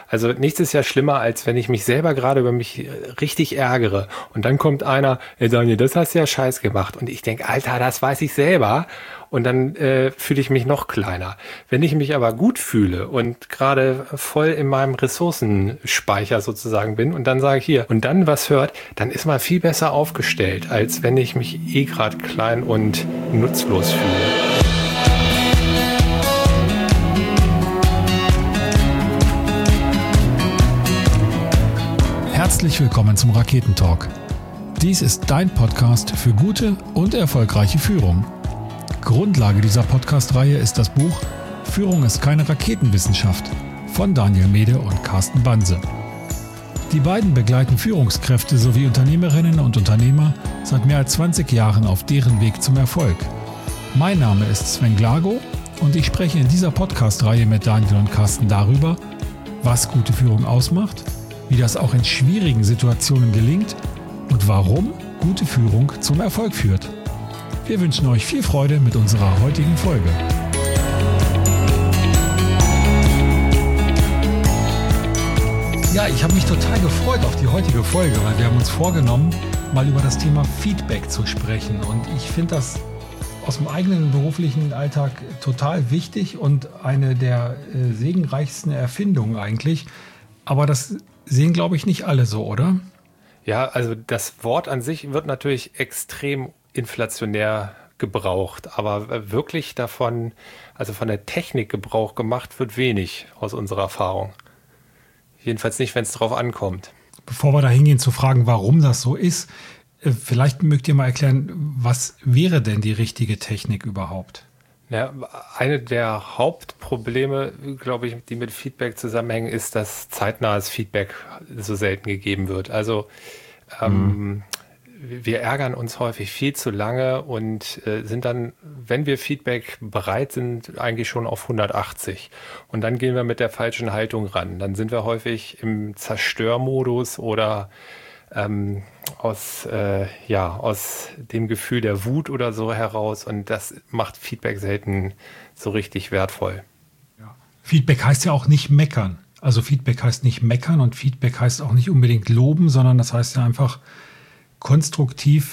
Also nichts ist ja schlimmer, als wenn ich mich selber gerade über mich richtig ärgere. Und dann kommt einer, ey Daniel, das hast du ja scheiß gemacht. Und ich denke, Alter, das weiß ich selber. Und dann fühle ich mich noch kleiner. Wenn ich mich aber gut fühle und gerade voll in meinem Ressourcenspeicher sozusagen bin und dann sage ich hier und dann was hört, dann ist man viel besser aufgestellt, als wenn ich mich gerade klein und nutzlos fühle. Herzlich willkommen zum Raketentalk. Dies ist dein Podcast für gute und erfolgreiche Führung. Grundlage dieser Podcast-Reihe ist das Buch Führung ist keine Raketenwissenschaft von Daniel Mede und Carsten Banse. Die beiden begleiten Führungskräfte sowie Unternehmerinnen und Unternehmer seit mehr als 20 Jahren auf deren Weg zum Erfolg. Mein Name ist Sven Glago und ich spreche in dieser Podcast-Reihe mit Daniel und Carsten darüber, was gute Führung ausmacht, wie das auch in schwierigen Situationen gelingt und warum gute Führung zum Erfolg führt. Wir wünschen euch viel Freude mit unserer heutigen Folge. Ja, ich habe mich total gefreut auf die heutige Folge, weil wir haben uns vorgenommen, mal über das Thema Feedback zu sprechen. Und ich finde das aus dem eigenen beruflichen Alltag total wichtig und eine der segenreichsten Erfindungen eigentlich. Aber das sehen, glaube ich, nicht alle so, oder? Ja, also das Wort an sich wird natürlich extrem inflationär gebraucht, aber wirklich davon, also von der Technik Gebrauch gemacht wird wenig aus unserer Erfahrung. Jedenfalls nicht, wenn es drauf ankommt. Bevor wir da hingehen zu fragen, warum das so ist, vielleicht mögt ihr mal erklären, was wäre denn die richtige Technik überhaupt? Ja, eine der Hauptprobleme, glaube ich, die mit Feedback zusammenhängen, ist, dass zeitnahes Feedback so selten gegeben wird. Also wir ärgern uns häufig viel zu lange und sind dann, wenn wir Feedback bereit sind, eigentlich schon auf 180. Und dann gehen wir mit der falschen Haltung ran. Dann sind wir häufig im Zerstörmodus oder aus dem Gefühl der Wut oder so heraus. Und das macht Feedback selten so richtig wertvoll. Ja. Feedback heißt ja auch nicht meckern. Also Feedback heißt nicht meckern und Feedback heißt auch nicht unbedingt loben, sondern das heißt ja einfach konstruktiv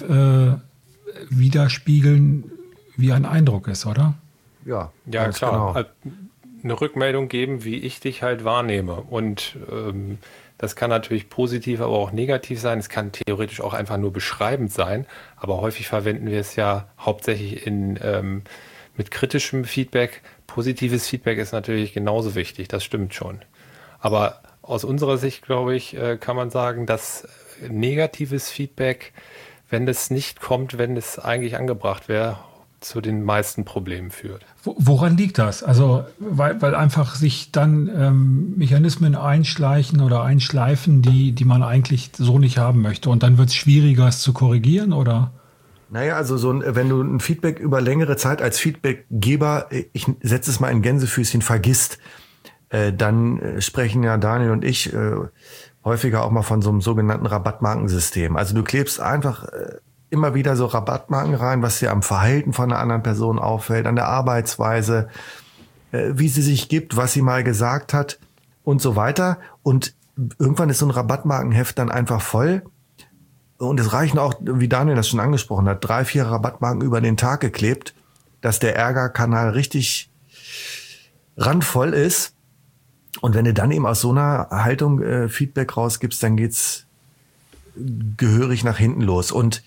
widerspiegeln, wie ein Eindruck ist, oder? Ja, klar. Genau. Eine Rückmeldung geben, wie ich dich halt wahrnehme. Und das kann natürlich positiv, aber auch negativ sein. Es kann theoretisch auch einfach nur beschreibend sein. Aber häufig verwenden wir es ja hauptsächlich mit kritischem Feedback. Positives Feedback ist natürlich genauso wichtig, das stimmt schon. Aber aus unserer Sicht, glaube ich, kann man sagen, dass negatives Feedback, wenn das nicht kommt, wenn es eigentlich angebracht wäre, zu den meisten Problemen führt. Woran liegt das? Also, weil einfach sich dann Mechanismen einschleichen oder einschleifen, die man eigentlich so nicht haben möchte. Und dann wird es schwieriger, es zu korrigieren, oder? Naja, also wenn du ein Feedback über längere Zeit als Feedbackgeber, ich setze es mal in Gänsefüßchen, vergisst, dann sprechen ja Daniel und ich häufiger auch mal von so einem sogenannten Rabattmarkensystem. Also du klebst einfach immer wieder so Rabattmarken rein, was dir am Verhalten von einer anderen Person auffällt, an der Arbeitsweise, wie sie sich gibt, was sie mal gesagt hat und so weiter. Und irgendwann ist so ein Rabattmarkenheft dann einfach voll. Und es reichen auch, wie Daniel das schon angesprochen hat, 3, 4 Rabattmarken über den Tag geklebt, dass der Ärgerkanal richtig randvoll ist. Und wenn du dann eben aus so einer Haltung Feedback rausgibst, dann geht's gehörig nach hinten los. Und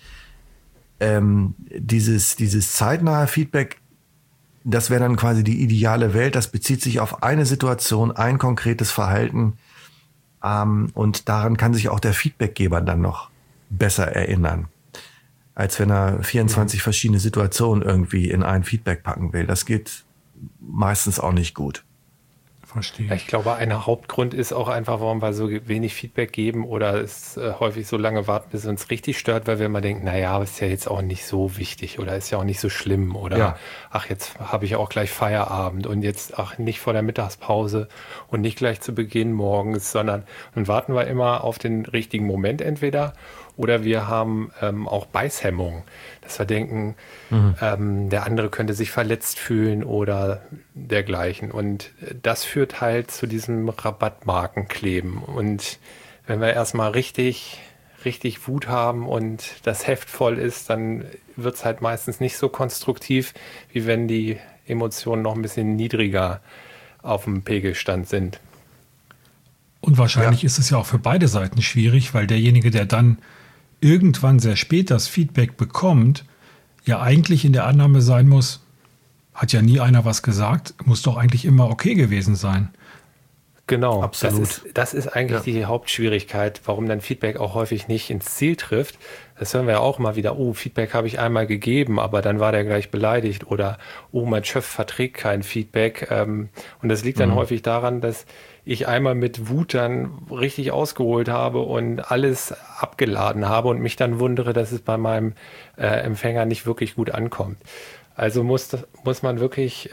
dieses zeitnahe Feedback, das wäre dann quasi die ideale Welt. Das bezieht sich auf eine Situation, ein konkretes Verhalten. Und daran kann sich auch der Feedbackgeber dann noch besser erinnern, als wenn er 24 verschiedene Situationen irgendwie in ein Feedback packen will. Das geht meistens auch nicht gut. Verstehe. Ja, ich glaube, ein Hauptgrund ist auch einfach, warum wir so wenig Feedback geben oder es häufig so lange warten, bis es uns richtig stört, weil wir immer denken, naja, ist ja jetzt auch nicht so wichtig oder ist ja auch nicht so schlimm oder ach, jetzt habe ich auch gleich Feierabend und jetzt, ach, nicht vor der Mittagspause und nicht gleich zu Beginn morgens, sondern dann warten wir immer auf den richtigen Moment entweder Oder wir haben auch Beißhemmung, dass wir denken, der andere könnte sich verletzt fühlen oder dergleichen. Und das führt halt zu diesem Rabattmarkenkleben. Und wenn wir erstmal richtig Wut haben und das Heft voll ist, dann wird es halt meistens nicht so konstruktiv, wie wenn die Emotionen noch ein bisschen niedriger auf dem Pegelstand sind. Und wahrscheinlich ist es ja auch für beide Seiten schwierig, weil derjenige, der dann irgendwann sehr spät das Feedback bekommt, ja eigentlich in der Annahme sein muss, hat ja nie einer was gesagt, muss doch eigentlich immer okay gewesen sein. Genau, absolut. Das ist eigentlich die Hauptschwierigkeit, warum dann Feedback auch häufig nicht ins Ziel trifft. Das hören wir ja auch mal wieder, Feedback habe ich einmal gegeben, aber dann war der gleich beleidigt oder mein Chef verträgt kein Feedback. Und das liegt dann häufig daran, dass ich einmal mit Wut dann richtig ausgeholt habe und alles abgeladen habe und mich dann wundere, dass es bei meinem Empfänger nicht wirklich gut ankommt. Also muss man wirklich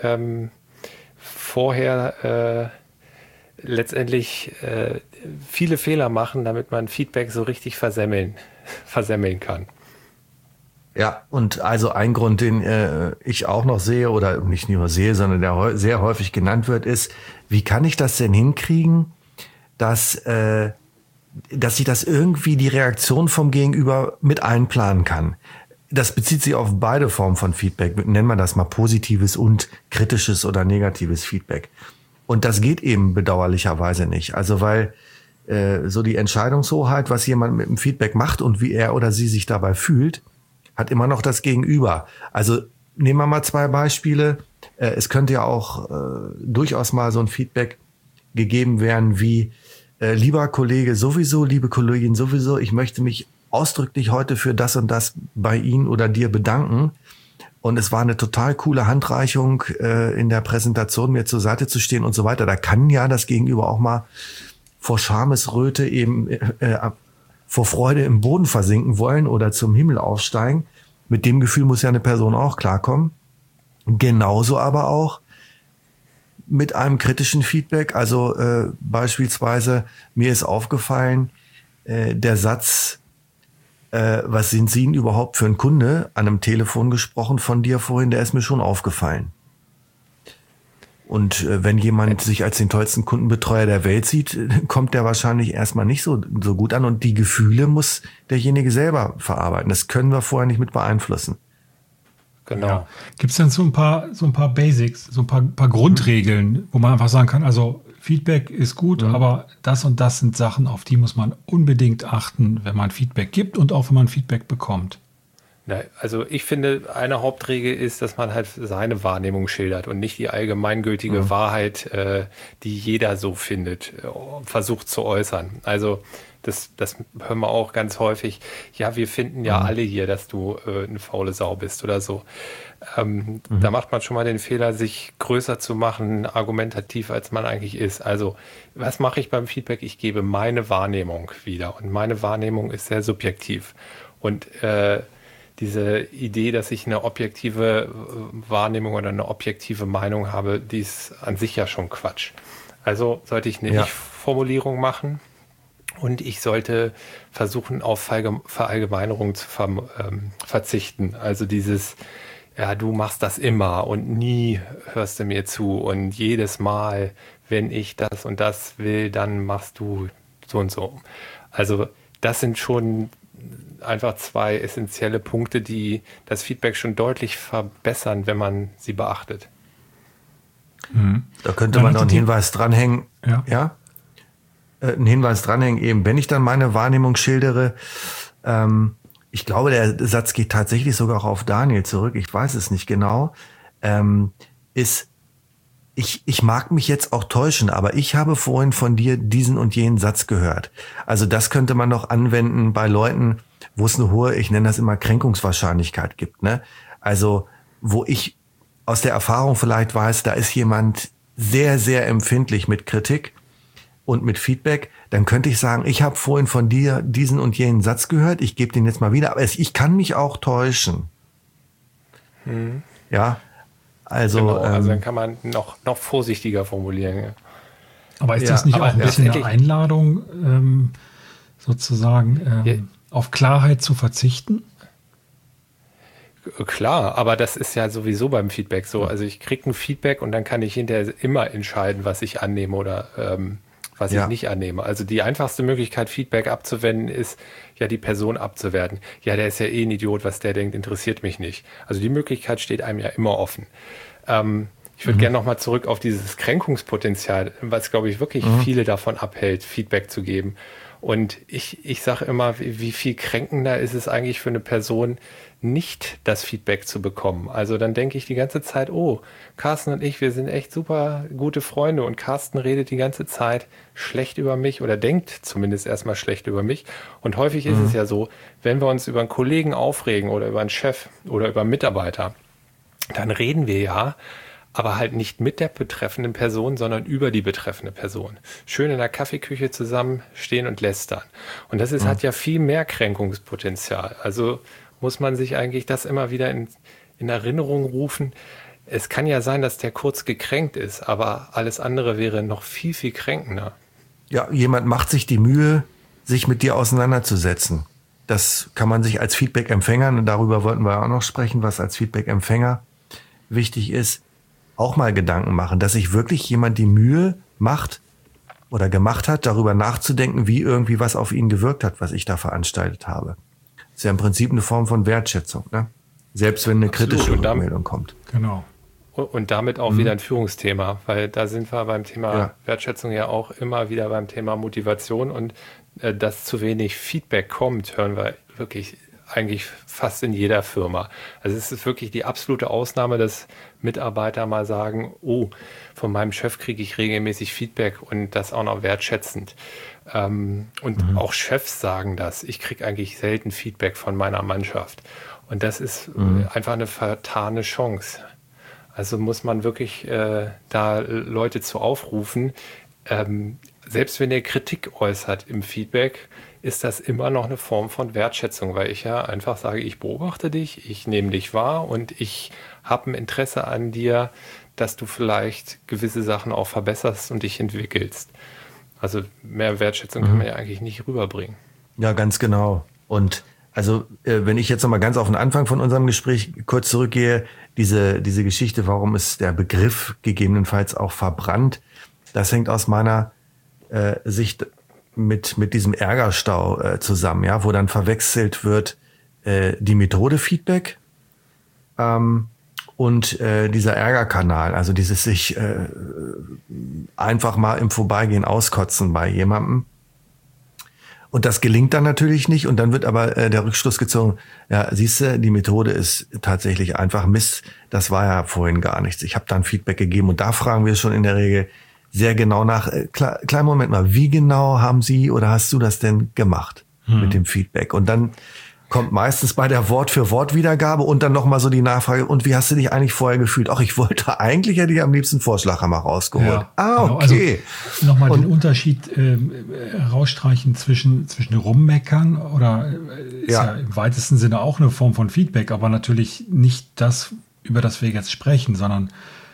vorher letztendlich viele Fehler machen, damit man Feedback so richtig versemmeln kann. Ja, und also ein Grund, den ich auch noch sehe oder nicht nur sehe, sondern der sehr häufig genannt wird, ist, wie kann ich das denn hinkriegen, dass ich das irgendwie die Reaktion vom Gegenüber mit einplanen kann. Das bezieht sich auf beide Formen von Feedback. Nennen wir das mal positives und kritisches oder negatives Feedback. Und das geht eben bedauerlicherweise nicht. Also weil so die Entscheidungshoheit, was jemand mit dem Feedback macht und wie er oder sie sich dabei fühlt, hat immer noch das Gegenüber. Also nehmen wir mal 2 Beispiele. Es könnte ja auch durchaus mal so ein Feedback gegeben werden wie, lieber Kollege sowieso, liebe Kollegin sowieso, ich möchte mich ausdrücklich heute für das und das bei Ihnen oder dir bedanken. Und es war eine total coole Handreichung, in der Präsentation mir zur Seite zu stehen und so weiter. Da kann ja das Gegenüber auch mal vor Schamesröte eben vor Freude im Boden versinken wollen oder zum Himmel aufsteigen. Mit dem Gefühl muss ja eine Person auch klarkommen. Genauso aber auch mit einem kritischen Feedback. Also beispielsweise, mir ist aufgefallen, der Satz, was sind Sie denn überhaupt für ein Kunde, an einem Telefon gesprochen von dir vorhin, der ist mir schon aufgefallen. Und wenn jemand sich als den tollsten Kundenbetreuer der Welt sieht, kommt der wahrscheinlich erstmal nicht so gut an. Und die Gefühle muss derjenige selber verarbeiten. Das können wir vorher nicht mit beeinflussen. Genau. Ja. Gibt es denn so ein paar Basics, so ein paar Grundregeln, wo man einfach sagen kann, also Feedback ist gut, aber das und das sind Sachen, auf die muss man unbedingt achten, wenn man Feedback gibt und auch wenn man Feedback bekommt? Also ich finde, eine Hauptregel ist, dass man halt seine Wahrnehmung schildert und nicht die allgemeingültige Wahrheit, die jeder so findet, versucht zu äußern. Also das hören wir auch ganz häufig. Ja, wir finden ja alle hier, dass du eine faule Sau bist oder so. Da macht man schon mal den Fehler, sich größer zu machen, argumentativ, als man eigentlich ist. Also was mache ich beim Feedback? Ich gebe meine Wahrnehmung wieder und meine Wahrnehmung ist sehr subjektiv. Und diese Idee, dass ich eine objektive Wahrnehmung oder eine objektive Meinung habe, die ist an sich ja schon Quatsch. Also sollte ich eine Ich-Formulierung machen und ich sollte versuchen, auf Verallgemeinerung zu verzichten. Also dieses, ja, du machst das immer und nie hörst du mir zu und jedes Mal, wenn ich das und das will, dann machst du so und so. Also das sind schon einfach 2 essentielle Punkte, die das Feedback schon deutlich verbessern, wenn man sie beachtet. Da könnte man noch einen Hinweis dranhängen. Ja? Einen Hinweis dranhängen eben, wenn ich dann meine Wahrnehmung schildere, ich glaube, der Satz geht tatsächlich sogar auch auf Daniel zurück, ich weiß es nicht genau, ist, ich mag mich jetzt auch täuschen, aber ich habe vorhin von dir diesen und jenen Satz gehört. Also das könnte man noch anwenden bei Leuten, wo es eine hohe, ich nenne das immer Kränkungswahrscheinlichkeit gibt, ne? Also wo ich aus der Erfahrung vielleicht weiß, da ist jemand sehr, sehr empfindlich mit Kritik und mit Feedback, dann könnte ich sagen, ich habe vorhin von dir diesen und jenen Satz gehört, ich gebe den jetzt mal wieder, aber ich kann mich auch täuschen. Ja, also... Genau, also dann kann man noch vorsichtiger formulieren. Ja. Aber ist das nicht auch ein bisschen eine Einladung, sozusagen? auf Klarheit zu verzichten? Klar, aber das ist ja sowieso beim Feedback so. Also ich kriege ein Feedback und dann kann ich hinterher immer entscheiden, was ich annehme oder was ich nicht annehme. Also die einfachste Möglichkeit, Feedback abzuwenden, ist ja die Person abzuwerten. Ja, der ist ja eh ein Idiot, was der denkt, interessiert mich nicht. Also die Möglichkeit steht einem ja immer offen. Ich würde gerne nochmal zurück auf dieses Kränkungspotenzial, was, glaube ich, wirklich viele davon abhält, Feedback zu geben. Und ich sage immer, wie viel kränkender ist es eigentlich für eine Person, nicht das Feedback zu bekommen. Also dann denke ich die ganze Zeit, oh, Carsten und ich, wir sind echt super gute Freunde und Carsten redet die ganze Zeit schlecht über mich oder denkt zumindest erstmal schlecht über mich. Und häufig ist es ja so, wenn wir uns über einen Kollegen aufregen oder über einen Chef oder über einen Mitarbeiter, dann reden wir ja, aber halt nicht mit der betreffenden Person, sondern über die betreffende Person. Schön in der Kaffeeküche zusammen stehen und lästern. Und das hat ja viel mehr Kränkungspotenzial. Also muss man sich eigentlich das immer wieder in Erinnerung rufen. Es kann ja sein, dass der kurz gekränkt ist, aber alles andere wäre noch viel, viel kränkender. Ja, jemand macht sich die Mühe, sich mit dir auseinanderzusetzen. Das kann man sich als Feedback-Empfänger, und darüber wollten wir auch noch sprechen, was als Feedback-Empfänger wichtig ist, auch mal Gedanken machen, dass sich wirklich jemand die Mühe macht oder gemacht hat, darüber nachzudenken, wie irgendwie was auf ihn gewirkt hat, was ich da veranstaltet habe. Das ist ja im Prinzip eine Form von Wertschätzung, ne? Selbst wenn eine kritische Rückmeldung kommt. Genau. Und damit auch wieder ein Führungsthema, weil da sind wir beim Thema Wertschätzung ja auch immer wieder beim Thema Motivation und dass zu wenig Feedback kommt, hören wir wirklich eigentlich fast in jeder Firma. Also es ist wirklich die absolute Ausnahme, dass Mitarbeiter mal sagen, oh, von meinem Chef kriege ich regelmäßig Feedback und das auch noch wertschätzend. Auch Chefs sagen das. Ich kriege eigentlich selten Feedback von meiner Mannschaft. Und das ist einfach eine vertane Chance. Also muss man wirklich da Leute zu aufrufen. Selbst wenn ihr Kritik äußert im Feedback, ist das immer noch eine Form von Wertschätzung, weil ich ja einfach sage, ich beobachte dich, ich nehme dich wahr und ich habe ein Interesse an dir, dass du vielleicht gewisse Sachen auch verbesserst und dich entwickelst. Also mehr Wertschätzung kann man ja eigentlich nicht rüberbringen. Ja, ganz genau. Und also wenn ich jetzt nochmal ganz auf den Anfang von unserem Gespräch kurz zurückgehe, diese Geschichte, warum ist der Begriff gegebenenfalls auch verbrannt, das hängt aus meiner Sicht mit diesem Ärgerstau zusammen, ja, wo dann verwechselt wird die Methode Feedback und dieser Ärgerkanal, also dieses sich einfach mal im Vorbeigehen auskotzen bei jemandem. Und das gelingt dann natürlich nicht und dann wird aber der Rückschluss gezogen, ja, siehst du, die Methode ist tatsächlich einfach Mist, das war ja vorhin gar nichts. Ich habe dann Feedback gegeben und da fragen wir schon in der Regel sehr genau nach, kleinen Moment mal, wie genau haben Sie oder hast du das denn gemacht mit dem Feedback? Und dann kommt meistens bei der Wort-für-Wort-Wiedergabe und dann nochmal so die Nachfrage, und wie hast du dich eigentlich vorher gefühlt? Ach, ich wollte eigentlich, hätte ich am liebsten Vorschlaghammer rausgeholt. Ja, okay. Also nochmal den Unterschied herausstreichen zwischen Rummeckern oder ist ja im weitesten Sinne auch eine Form von Feedback, aber natürlich nicht das, über das wir jetzt sprechen, sondern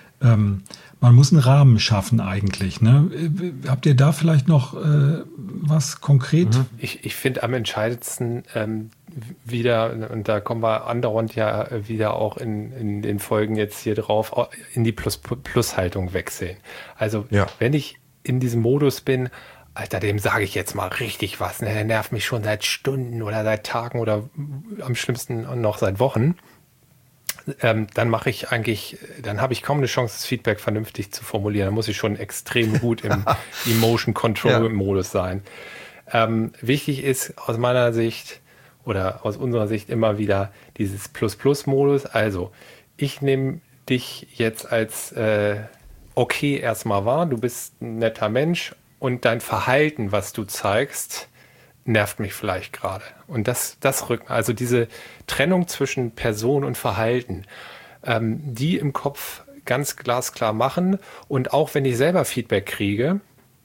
man muss einen Rahmen schaffen eigentlich. Ne? Habt ihr da vielleicht noch was konkret? Ich finde am entscheidendsten wieder, und da kommen wir andauernd ja wieder auch in den Folgen jetzt hier drauf, in die Plus-Haltung wechseln. Also wenn ich in diesem Modus bin, Alter, dem sage ich jetzt mal richtig was, ne? Der nervt mich schon seit Stunden oder seit Tagen oder am schlimmsten noch seit Wochen. Dann habe ich kaum eine Chance, das Feedback vernünftig zu formulieren. Da muss ich schon extrem gut im Emotion Control Modus sein. Wichtig ist aus meiner Sicht oder aus unserer Sicht immer wieder dieses Plus-Plus-Modus. Also ich nehme dich jetzt als okay erstmal wahr. Du bist ein netter Mensch und dein Verhalten, was du zeigst, nervt mich vielleicht gerade. Und das rückt, also diese Trennung zwischen Person und Verhalten, die im Kopf ganz glasklar machen und auch wenn ich selber Feedback kriege,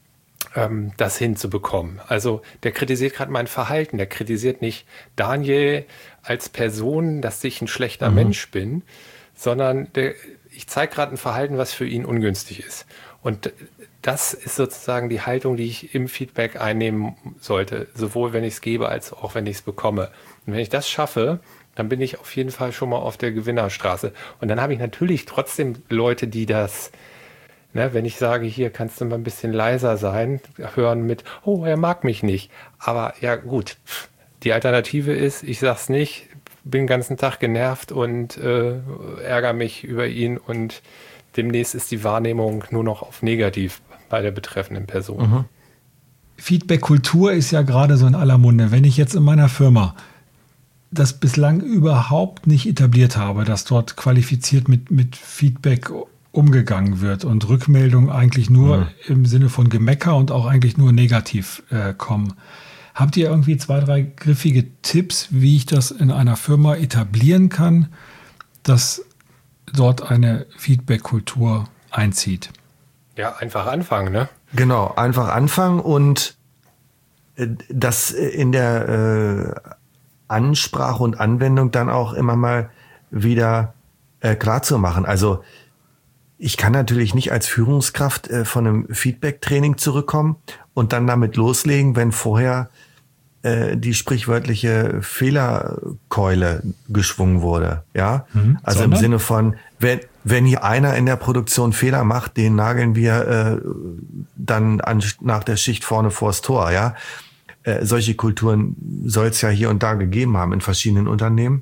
das hinzubekommen. Also der kritisiert gerade mein Verhalten, der kritisiert nicht Daniel als Person, dass ich ein schlechter Mensch bin, sondern ich zeige gerade ein Verhalten, was für ihn ungünstig ist. Und das ist sozusagen die Haltung, die ich im Feedback einnehmen sollte, sowohl wenn ich es gebe, als auch wenn ich es bekomme. Und wenn ich das schaffe, dann bin ich auf jeden Fall schon mal auf der Gewinnerstraße. Und dann habe ich natürlich trotzdem Leute, die das, ne, wenn ich sage, hier kannst du mal ein bisschen leiser sein, hören mit, oh, er mag mich nicht. Aber ja gut, die Alternative ist, ich sag's nicht, bin den ganzen Tag genervt und ärgere mich über ihn und demnächst ist die Wahrnehmung nur noch auf negativ bei der betreffenden Person. Mhm. Feedback-Kultur ist ja gerade so in aller Munde. Wenn ich jetzt in meiner Firma das bislang überhaupt nicht etabliert habe, dass dort qualifiziert mit Feedback umgegangen wird und Rückmeldungen eigentlich nur im Sinne von Gemecker und auch eigentlich nur negativ kommen. Habt ihr irgendwie 2, 3 griffige Tipps, wie ich das in einer Firma etablieren kann, dass dort eine Feedback-Kultur einzieht? Ja, einfach anfangen, ne? Genau, einfach anfangen und das in der Ansprache und Anwendung dann auch immer mal wieder klar zu machen. Also ich kann natürlich nicht als Führungskraft von einem Feedback-Training zurückkommen und dann damit loslegen, wenn vorher die sprichwörtliche Fehlerkeule geschwungen wurde. Ja, also im Sinne von, wenn hier einer in der Produktion Fehler macht, den nageln wir dann nach der Schicht vorne vors Tor. Ja, solche Kulturen soll es ja hier und da gegeben haben in verschiedenen Unternehmen.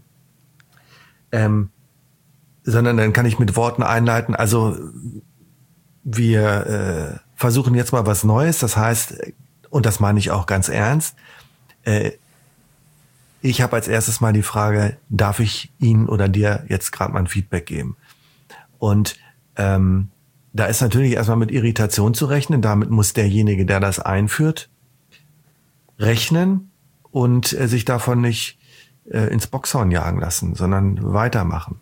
Sondern dann kann ich mit Worten einleiten. Also wir versuchen jetzt mal was Neues. Das heißt, und das meine ich auch ganz ernst, ich habe als erstes mal die Frage, darf ich Ihnen oder dir jetzt gerade mal ein Feedback geben? Und da ist natürlich erstmal mit Irritation zu rechnen. Damit muss derjenige, der das einführt, rechnen und sich davon nicht ins Boxhorn jagen lassen, sondern weitermachen.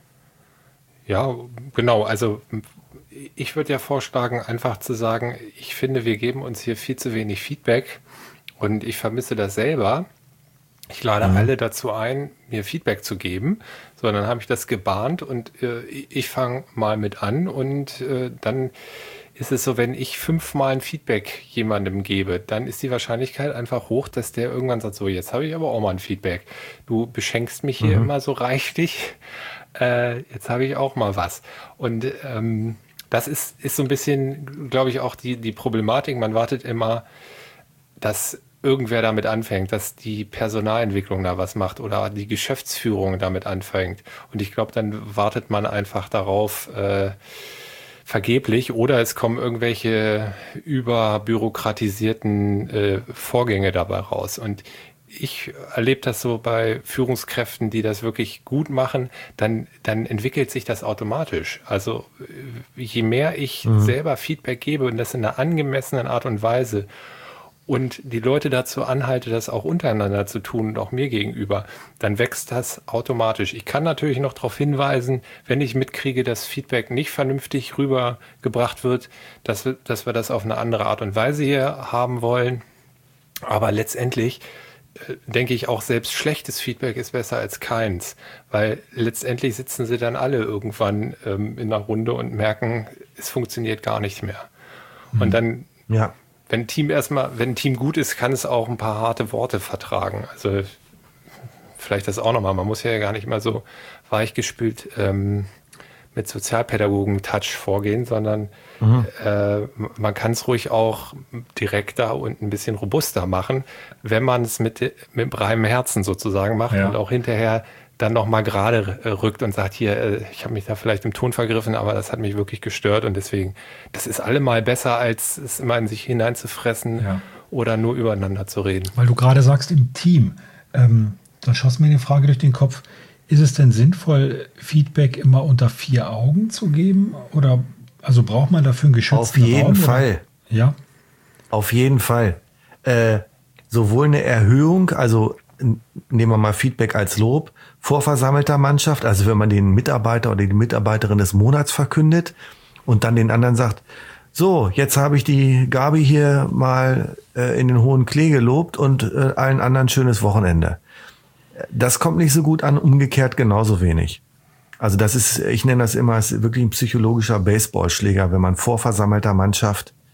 Ja, genau. Also ich würde ja vorschlagen, einfach zu sagen, ich finde, wir geben uns hier viel zu wenig Feedback und ich vermisse das selber. Ich lade alle dazu ein, mir Feedback zu geben. So, dann habe ich das gebahnt und ich fange mal mit an und dann ist es so, wenn ich 5-mal ein Feedback jemandem gebe, dann ist die Wahrscheinlichkeit einfach hoch, dass der irgendwann sagt, so jetzt habe ich aber auch mal ein Feedback. Du beschenkst mich hier immer so reichlich. Jetzt habe ich auch mal was. Und das ist so ein bisschen, glaube ich, auch die Problematik. Man wartet immer, dass irgendwer damit anfängt, dass die Personalentwicklung da was macht oder die Geschäftsführung damit anfängt. Und ich glaube, dann wartet man einfach darauf vergeblich oder es kommen irgendwelche überbürokratisierten Vorgänge dabei raus. Und ich erlebe das so bei Führungskräften, die das wirklich gut machen, dann entwickelt sich das automatisch. Also je mehr ich selber Feedback gebe und das in einer angemessenen Art und Weise und die Leute dazu anhalte, das auch untereinander zu tun und auch mir gegenüber, dann wächst das automatisch. Ich kann natürlich noch darauf hinweisen, wenn ich mitkriege, dass Feedback nicht vernünftig rübergebracht wird, dass wir das auf eine andere Art und Weise hier haben wollen. Aber letztendlich denke ich auch, selbst schlechtes Feedback ist besser als keins, weil letztendlich sitzen sie dann alle irgendwann in einer Runde und merken, es funktioniert gar nicht mehr. Und dann, wenn ein Team gut ist, kann es auch ein paar harte Worte vertragen. Also vielleicht das auch nochmal, man muss ja gar nicht mal so weichgespült mit Sozialpädagogen-Touch vorgehen, sondern man kann es ruhig auch direkter und ein bisschen robuster machen, wenn man es mit reinem Herzen sozusagen macht und auch hinterher dann nochmal gerade rückt und sagt, hier, ich habe mich da vielleicht im Ton vergriffen, aber das hat mich wirklich gestört und deswegen, das ist allemal besser, als es immer in sich hineinzufressen oder nur übereinander zu reden. Weil du gerade sagst, im Team, da schoss mir die Frage durch den Kopf, ist es denn sinnvoll, Feedback immer unter 4 Augen zu geben? Oder also braucht man dafür einen geschützten Raum? Auf jeden Fall. Ja. Auf jeden Fall. Sowohl eine Erhöhung, also nehmen wir mal Feedback als Lob, vor versammelter Mannschaft, also wenn man den Mitarbeiter oder die Mitarbeiterin des Monats verkündet und dann den anderen sagt, so, jetzt habe ich die Gabi hier mal in den hohen Klee gelobt und allen anderen schönes Wochenende. Das kommt nicht so gut an, umgekehrt genauso wenig. Also das ist, ich nenne das immer, ist wirklich ein psychologischer Baseballschläger, wenn man vor versammelter Mannschaft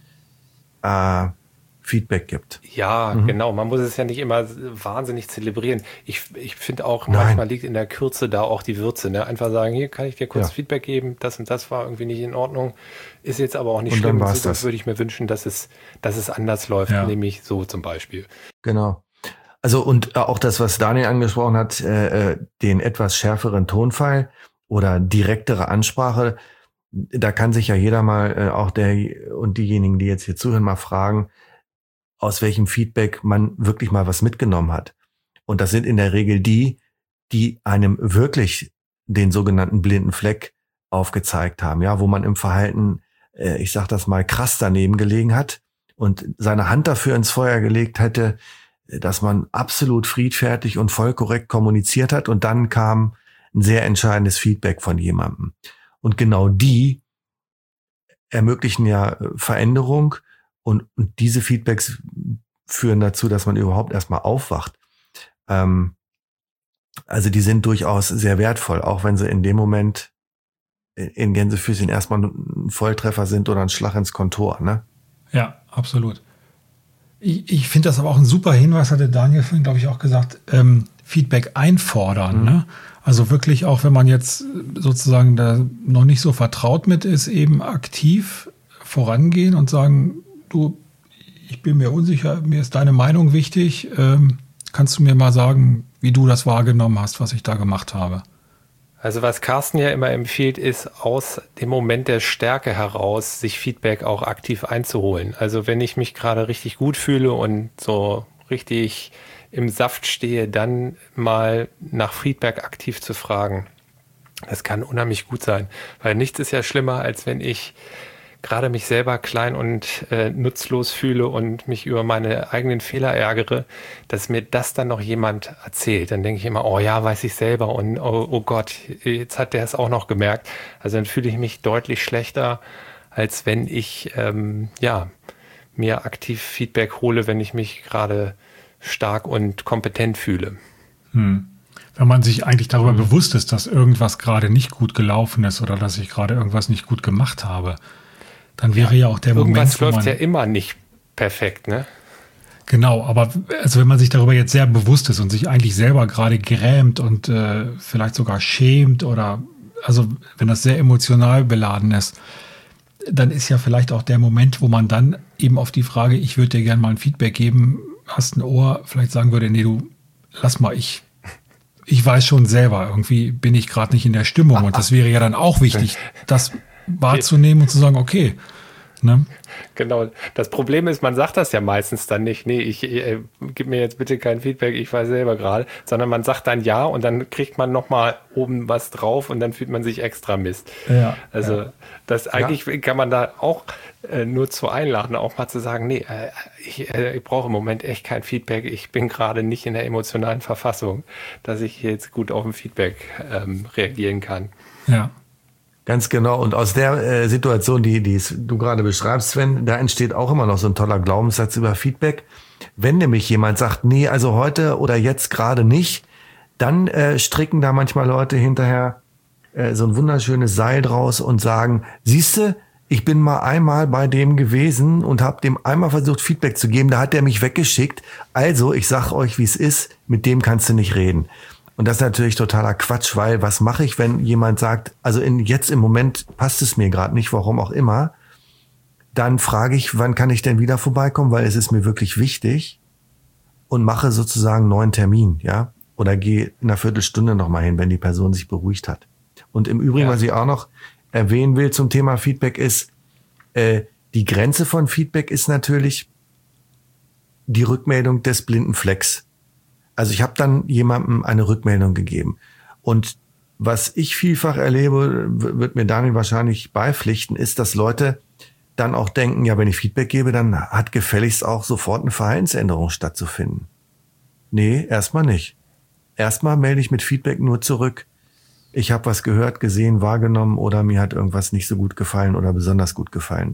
Feedback gibt. Ja, genau. Man muss es ja nicht immer wahnsinnig zelebrieren. Ich finde auch, manchmal liegt in der Kürze da auch die Würze. Ne? Einfach sagen, hier kann ich dir kurz Feedback geben, das und das war irgendwie nicht in Ordnung. Ist jetzt aber auch nicht schlimm. In Zukunft würde ich mir wünschen, dass es anders läuft, nämlich so zum Beispiel. Genau. Also und auch das, was Daniel angesprochen hat, den etwas schärferen Tonfall oder direktere Ansprache, da kann sich ja jeder mal, auch der und diejenigen, die jetzt hier zuhören, mal fragen, aus welchem Feedback man wirklich mal was mitgenommen hat. Und das sind in der Regel die einem wirklich den sogenannten blinden Fleck aufgezeigt haben, ja, wo man im Verhalten, ich sag das mal, krass daneben gelegen hat und seine Hand dafür ins Feuer gelegt hätte, dass man absolut friedfertig und voll korrekt kommuniziert hat und dann kam ein sehr entscheidendes Feedback von jemandem. Und genau die ermöglichen ja Veränderung. Und diese Feedbacks führen dazu, dass man überhaupt erstmal aufwacht. Also die sind durchaus sehr wertvoll, auch wenn sie in dem Moment in Gänsefüßchen erstmal ein Volltreffer sind oder ein Schlag ins Kontor. Ne? Ja, absolut. Ich finde das aber auch ein super Hinweis, hatte Daniel vorhin, glaube ich, auch gesagt, Feedback einfordern. Ne? Also wirklich auch, wenn man jetzt sozusagen da noch nicht so vertraut mit ist, eben aktiv vorangehen und sagen, du, ich bin mir unsicher, mir ist deine Meinung wichtig. Kannst du mir mal sagen, wie du das wahrgenommen hast, was ich da gemacht habe? Also was Carsten ja immer empfiehlt, ist aus dem Moment der Stärke heraus, sich Feedback auch aktiv einzuholen. Also wenn ich mich gerade richtig gut fühle und so richtig im Saft stehe, dann mal nach Feedback aktiv zu fragen. Das kann unheimlich gut sein, weil nichts ist ja schlimmer, als wenn ich gerade mich selber klein und nutzlos fühle und mich über meine eigenen Fehler ärgere, dass mir das dann noch jemand erzählt. Dann denke ich immer, oh ja, weiß ich selber und oh Gott, jetzt hat der es auch noch gemerkt. Also dann fühle ich mich deutlich schlechter, als wenn ich mir aktiv Feedback hole, wenn ich mich gerade stark und kompetent fühle. Wenn man sich eigentlich darüber bewusst ist, dass irgendwas gerade nicht gut gelaufen ist oder dass ich gerade irgendwas nicht gut gemacht habe, dann wäre ja auch der Moment, irgendwas läuft ja immer nicht perfekt, ne? Genau, aber also wenn man sich darüber jetzt sehr bewusst ist und sich eigentlich selber gerade grämt und vielleicht sogar schämt oder also wenn das sehr emotional beladen ist, dann ist ja vielleicht auch der Moment, wo man dann eben auf die Frage, ich würde dir gerne mal ein Feedback geben, hast ein Ohr, vielleicht sagen würde, nee, du, lass mal, ich weiß schon selber, irgendwie bin ich gerade nicht in der Stimmung und das wäre ja dann auch wichtig, das wahrzunehmen und zu sagen, okay. Ne? Genau. Das Problem ist, man sagt das ja meistens dann nicht, nee, gib mir jetzt bitte kein Feedback, ich weiß selber gerade, sondern man sagt dann ja und dann kriegt man nochmal oben was drauf und dann fühlt man sich extra Mist. Ja, also das eigentlich kann man da auch nur zu einladen, auch mal zu sagen, nee, ich brauche im Moment echt kein Feedback, ich bin gerade nicht in der emotionalen Verfassung, dass ich jetzt gut auf ein Feedback reagieren kann. Ja. Ganz genau. Und aus der Situation, die du gerade beschreibst, Sven, da entsteht auch immer noch so ein toller Glaubenssatz über Feedback. Wenn nämlich jemand sagt, nee, also heute oder jetzt gerade nicht, dann stricken da manchmal Leute hinterher so ein wunderschönes Seil draus und sagen, siehste, ich bin mal einmal bei dem gewesen und habe dem einmal versucht, Feedback zu geben, da hat der mich weggeschickt. Also, ich sag euch, wie es ist, mit dem kannst du nicht reden. Und das ist natürlich totaler Quatsch, weil was mache ich, wenn jemand sagt, also jetzt im Moment passt es mir gerade nicht, warum auch immer, dann frage ich, wann kann ich denn wieder vorbeikommen, weil es ist mir wirklich wichtig und mache sozusagen einen neuen Termin, ja, oder gehe in einer Viertelstunde nochmal hin, wenn die Person sich beruhigt hat. Und im Übrigen, was ich auch noch erwähnen will zum Thema Feedback ist, die Grenze von Feedback ist natürlich die Rückmeldung des blinden Flecks. Also ich habe dann jemandem eine Rückmeldung gegeben. Und was ich vielfach erlebe, wird mir Daniel wahrscheinlich beipflichten, ist, dass Leute dann auch denken, ja, wenn ich Feedback gebe, dann hat gefälligst auch sofort eine Verhaltensänderung stattzufinden. Nee, erstmal nicht. Erstmal melde ich mit Feedback nur zurück. Ich habe was gehört, gesehen, wahrgenommen oder mir hat irgendwas nicht so gut gefallen oder besonders gut gefallen.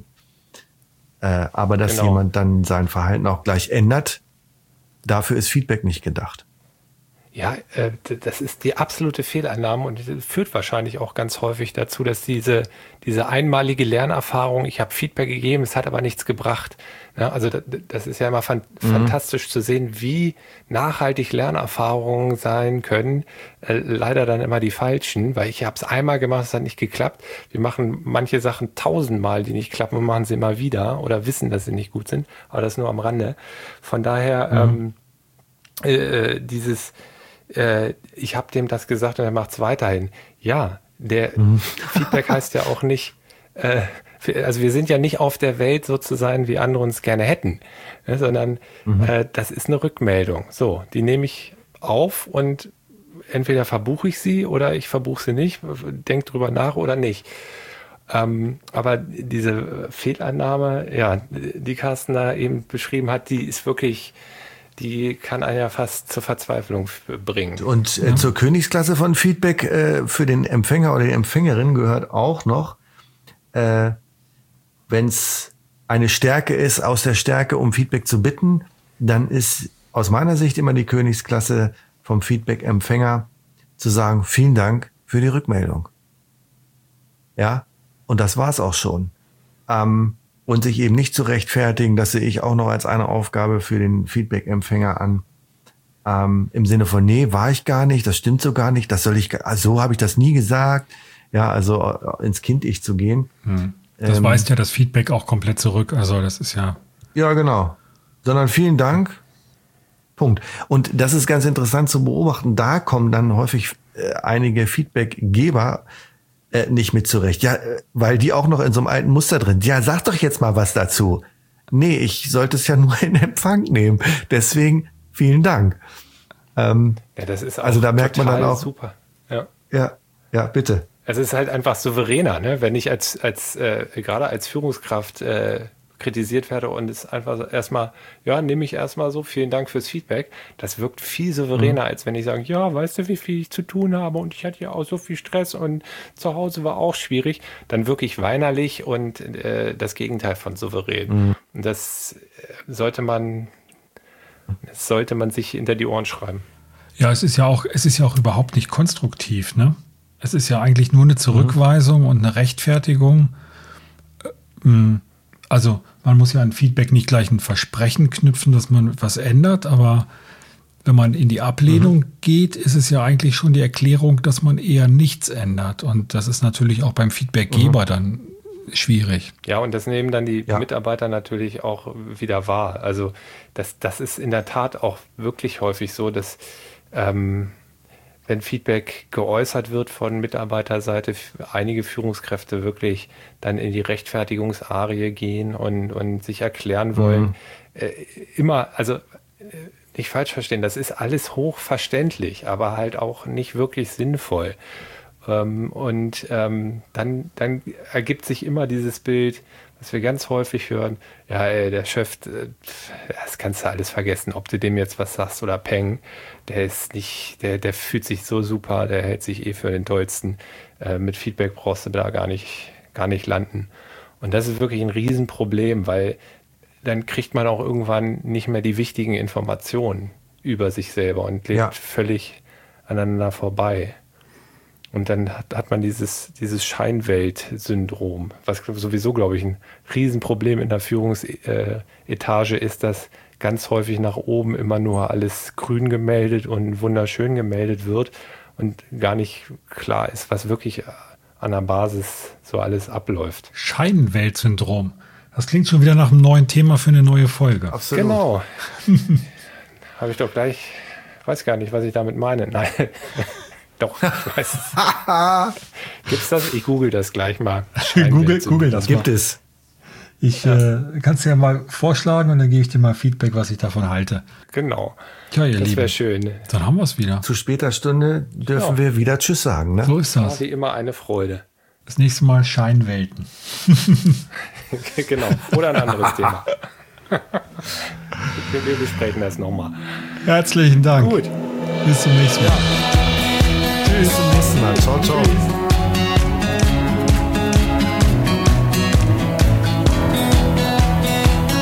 Aber dass jemand dann sein Verhalten auch gleich ändert, dafür ist Feedback nicht gedacht. Ja, das ist die absolute Fehlannahme und führt wahrscheinlich auch ganz häufig dazu, dass diese einmalige Lernerfahrung, ich habe Feedback gegeben, es hat aber nichts gebracht. Ja, also das ist ja immer fantastisch zu sehen, wie nachhaltig Lernerfahrungen sein können. Leider dann immer die falschen, weil ich habe es einmal gemacht, es hat nicht geklappt. Wir machen manche Sachen 1000-mal, die nicht klappen, und machen sie immer wieder oder wissen, dass sie nicht gut sind, aber das nur am Rande. Von daher ich habe dem das gesagt und er macht es weiterhin. Ja, Feedback heißt ja auch nicht, also wir sind ja nicht auf der Welt so zu sein, wie andere uns gerne hätten, ne, sondern das ist eine Rückmeldung. So, die nehme ich auf und entweder verbuche ich sie oder ich verbuche sie nicht, denke drüber nach oder nicht. Aber diese Fehlannahme, ja, die Carsten da eben beschrieben hat, die ist wirklich... Die kann einen ja fast zur Verzweiflung bringen. Und zur Königsklasse von Feedback für den Empfänger oder die Empfängerin gehört auch noch, wenn es eine Stärke ist, aus der Stärke um Feedback zu bitten, dann ist aus meiner Sicht immer die Königsklasse vom Feedback-Empfänger zu sagen, vielen Dank für die Rückmeldung. Ja, und das war's auch schon. Und sich eben nicht zu rechtfertigen, das sehe ich auch noch als eine Aufgabe für den Feedback-Empfänger an. Im Sinne von, nee, war ich gar nicht, das stimmt so gar nicht, so habe ich das nie gesagt. Ja, also ins Kind-Ich zu gehen. Das weist ja das Feedback auch komplett zurück, also das ist ja... Ja, genau. Sondern vielen Dank, Punkt. Und das ist ganz interessant zu beobachten, da kommen dann häufig einige Feedbackgeber nicht mit zurecht. Ja, weil die auch noch in so einem alten Muster drin. Ja, sag doch jetzt mal was dazu. Nee, ich sollte es ja nur in Empfang nehmen. Deswegen vielen Dank. Das ist auch also da merkt man dann auch super. Ja, bitte. Es ist halt einfach souveräner, ne? Wenn ich gerade als Führungskraft kritisiert werde und es einfach erstmal, ja, nehme ich erstmal so, vielen Dank fürs Feedback. Das wirkt viel souveräner, als wenn ich sage, ja, weißt du, wie viel ich zu tun habe und ich hatte ja auch so viel Stress und zu Hause war auch schwierig. Dann wirklich weinerlich und das Gegenteil von souverän. Und das sollte man sich hinter die Ohren schreiben. Ja, es ist ja auch überhaupt nicht konstruktiv, ne? Es ist ja eigentlich nur eine Zurückweisung und eine Rechtfertigung. Also man muss ja an Feedback nicht gleich ein Versprechen knüpfen, dass man was ändert, aber wenn man in die Ablehnung geht, ist es ja eigentlich schon die Erklärung, dass man eher nichts ändert. Und das ist natürlich auch beim Feedbackgeber dann schwierig. Ja, und das nehmen dann die Mitarbeiter natürlich auch wieder wahr. Also das ist in der Tat auch wirklich häufig so, dass wenn Feedback geäußert wird von Mitarbeiterseite, einige Führungskräfte wirklich dann in die Rechtfertigungsarie gehen und sich erklären wollen. Nicht falsch verstehen, das ist alles hochverständlich, aber halt auch nicht wirklich sinnvoll. Dann ergibt sich immer dieses Bild, was wir ganz häufig hören, ja, der Chef, das kannst du alles vergessen, ob du dem jetzt was sagst oder Peng, der fühlt sich so super, der hält sich für den Tollsten. Mit Feedback brauchst du da gar nicht landen. Und das ist wirklich ein Riesenproblem, weil dann kriegt man auch irgendwann nicht mehr die wichtigen Informationen über sich selber und lebt völlig aneinander vorbei. Und dann hat man dieses Scheinwelt-Syndrom, was sowieso, glaube ich, ein Riesenproblem in der Führungsetage ist, dass ganz häufig nach oben immer nur alles grün gemeldet und wunderschön gemeldet wird und gar nicht klar ist, was wirklich an der Basis so alles abläuft. Scheinwelt-Syndrom. Das klingt schon wieder nach einem neuen Thema für eine neue Folge. Absolut. Genau. Habe ich doch gleich, weiß gar nicht, was ich damit meine. Nein. Doch, ich weiß es. Gibt's das? Ich google das gleich mal. Google das mal. Gibt es. Ich kannst ja mal vorschlagen und dann gebe ich dir mal Feedback, was ich davon halte. Genau. Ja, ihr das Lieben. wäre schön. Dann haben wir es wieder. Zu später Stunde dürfen wir wieder Tschüss sagen, ne? So ist das. War wie immer eine Freude. Das nächste Mal Scheinwelten. Genau. Oder ein anderes Thema. Wir besprechen das nochmal. Herzlichen Dank. Gut. Bis zum nächsten Mal. Bis zum nächsten Mal. Ciao, ciao.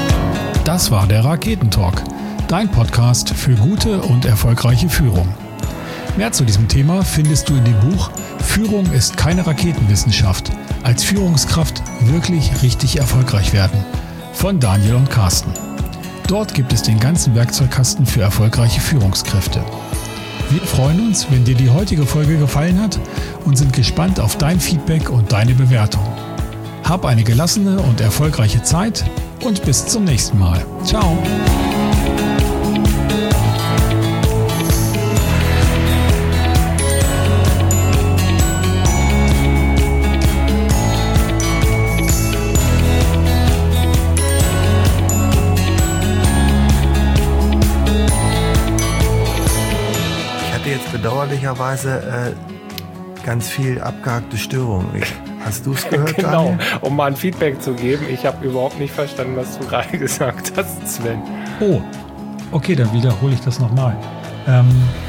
Das war der Raketentalk, dein Podcast für gute und erfolgreiche Führung. Mehr zu diesem Thema findest du in dem Buch Führung ist keine Raketenwissenschaft. Als Führungskraft wirklich richtig erfolgreich werden von Daniel und Carsten. Dort gibt es den ganzen Werkzeugkasten für erfolgreiche Führungskräfte. Wir freuen uns, wenn dir die heutige Folge gefallen hat und sind gespannt auf dein Feedback und deine Bewertung. Hab eine gelassene und erfolgreiche Zeit und bis zum nächsten Mal. Ciao! Bedauerlicherweise ganz viel abgehackte Störungen. Hast du es gehört, Genau, Daniel? Um mal ein Feedback zu geben. Ich habe überhaupt nicht verstanden, was du gerade gesagt hast, Sven. Oh, okay, dann wiederhole ich das nochmal.